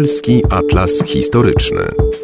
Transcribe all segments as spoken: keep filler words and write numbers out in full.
Lubelski Atlas Historyczny.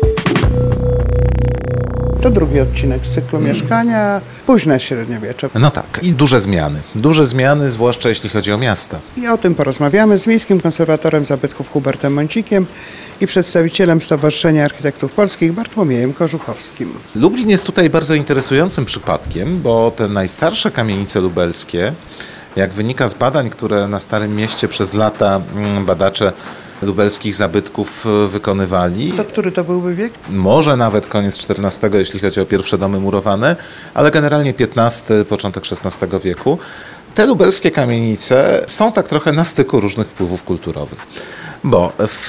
To drugi odcinek z cyklu Mieszkania, późne średniowiecze. No tak, i duże zmiany. Duże zmiany, zwłaszcza jeśli chodzi o miasta. I o tym porozmawiamy z Miejskim Konserwatorem Zabytków Hubertem Mącikiem i przedstawicielem Stowarzyszenia Architektów Polskich Bartłomiejem Kożuchowskim. Lublin jest tutaj bardzo interesującym przypadkiem, bo te najstarsze kamienice lubelskie, jak wynika z badań, które na Starym Mieście przez lata badacze lubelskich zabytków wykonywali. To który to byłby wiek? Może nawet koniec czternastego, jeśli chodzi o pierwsze domy murowane, ale generalnie piętnasty, początek szesnastego wieku. Te lubelskie kamienice są tak trochę na styku różnych wpływów kulturowych. Bo w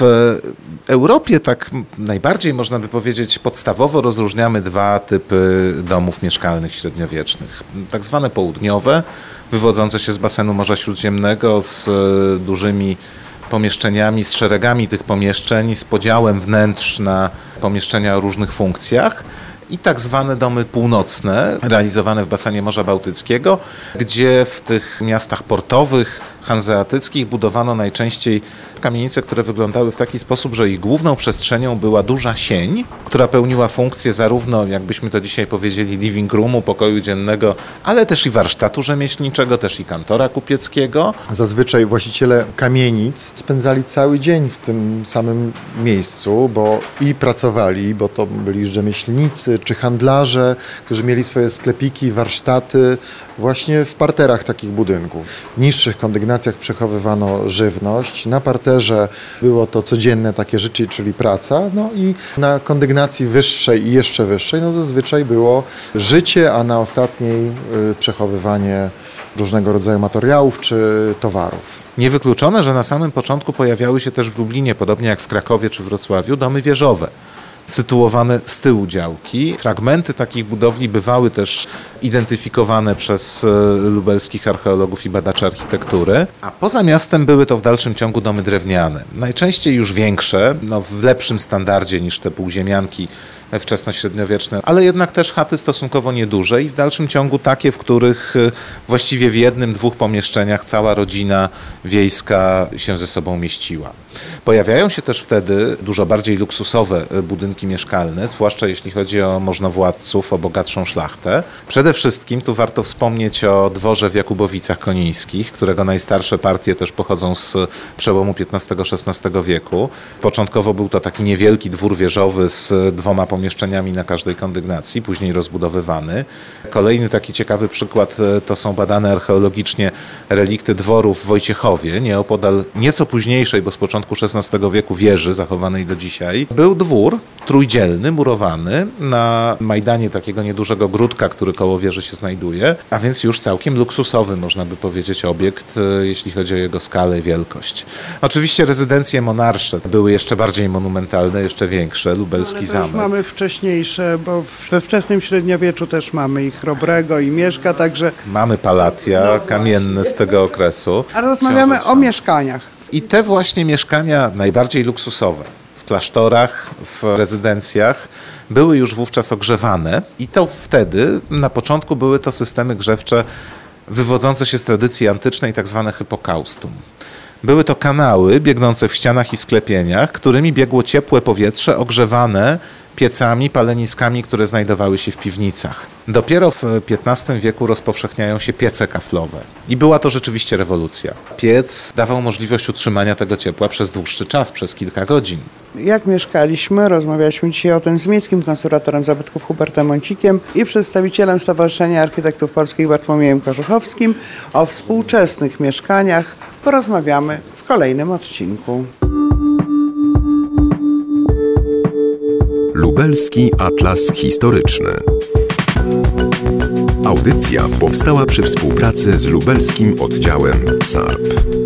Europie tak najbardziej, można by powiedzieć, podstawowo rozróżniamy dwa typy domów mieszkalnych średniowiecznych. Tak zwane południowe, wywodzące się z basenu Morza Śródziemnego, z dużymi pomieszczeniami, z szeregami tych pomieszczeń, z podziałem wnętrz na pomieszczenia o różnych funkcjach. I tak zwane domy północne, realizowane w basenie Morza Bałtyckiego, gdzie w tych miastach portowych, hanzeatyckich budowano najczęściej kamienice, które wyglądały w taki sposób, że ich główną przestrzenią była duża sień, która pełniła funkcję zarówno, jakbyśmy to dzisiaj powiedzieli, living roomu, pokoju dziennego, ale też i warsztatu rzemieślniczego, też i kantora kupieckiego. Zazwyczaj właściciele kamienic spędzali cały dzień w tym samym miejscu, bo i pracowali, bo to byli rzemieślnicy czy handlarze, którzy mieli swoje sklepiki, warsztaty właśnie w parterach takich budynków. W niższych kondygnacjach przechowywano żywność, na parterze było to codzienne takie życie, czyli praca, no i na kondygnacji wyższej i jeszcze wyższej, no zazwyczaj było życie, a na ostatniej y, przechowywanie różnego rodzaju materiałów czy towarów. Niewykluczone, że na samym początku pojawiały się też w Lublinie, podobnie jak w Krakowie czy Wrocławiu, domy wieżowe, sytuowane z tyłu działki. Fragmenty takich budowli bywały też identyfikowane przez lubelskich archeologów i badaczy architektury, a poza miastem były to w dalszym ciągu domy drewniane. Najczęściej już większe, no w lepszym standardzie niż te półziemianki wczesnośredniowieczne, ale jednak też chaty stosunkowo nieduże i w dalszym ciągu takie, w których właściwie w jednym, dwóch pomieszczeniach cała rodzina wiejska się ze sobą mieściła. Pojawiają się też wtedy dużo bardziej luksusowe budynki mieszkalne, zwłaszcza jeśli chodzi o możnowładców, o bogatszą szlachtę. Przede wszystkim tu warto wspomnieć o dworze w Jakubowicach Konińskich, którego najstarsze partie też pochodzą z przełomu piętnastego szesnastego wieku. Początkowo był to taki niewielki dwór wieżowy z dwoma pomieszczeniami na każdej kondygnacji, później rozbudowywany. Kolejny taki ciekawy przykład to są badane archeologicznie relikty dworów w Wojciechowie, nieopodal nieco późniejszej, bo z początku szesnastego wieku wieży zachowanej do dzisiaj. Był dwór trójdzielny, murowany na majdanie takiego niedużego gródka, który koło wieży się znajduje, a więc już całkiem luksusowy, można by powiedzieć, obiekt, jeśli chodzi o jego skalę i wielkość. Oczywiście rezydencje monarsze były jeszcze bardziej monumentalne, jeszcze większe, lubelski ale to zamek. Już mamy wcześniejsze, bo we wczesnym średniowieczu też mamy i Chrobrego, i Mieszka, także... Mamy palatia no kamienne z tego okresu. A rozmawiamy o mieszkaniach. I te właśnie mieszkania najbardziej luksusowe w klasztorach, w rezydencjach były już wówczas ogrzewane i to wtedy, na początku były to systemy grzewcze wywodzące się z tradycji antycznej, tak zwane hypokaustum. Były to kanały biegnące w ścianach i sklepieniach, którymi biegło ciepłe powietrze ogrzewane piecami, paleniskami, które znajdowały się w piwnicach. Dopiero w piętnastym wieku rozpowszechniają się piece kaflowe. I była to rzeczywiście rewolucja. Piec dawał możliwość utrzymania tego ciepła przez dłuższy czas, przez kilka godzin. Jak mieszkaliśmy, rozmawialiśmy dzisiaj o tym z Miejskim Konserwatorem Zabytków Hubertem Mącikiem i przedstawicielem Stowarzyszenia Architektów Polskich Bartłomiejem Kożuchowskim. O współczesnych mieszkaniach porozmawiamy w kolejnym odcinku. Lubelski Atlas Historyczny. Audycja powstała przy współpracy z lubelskim oddziałem S A R P.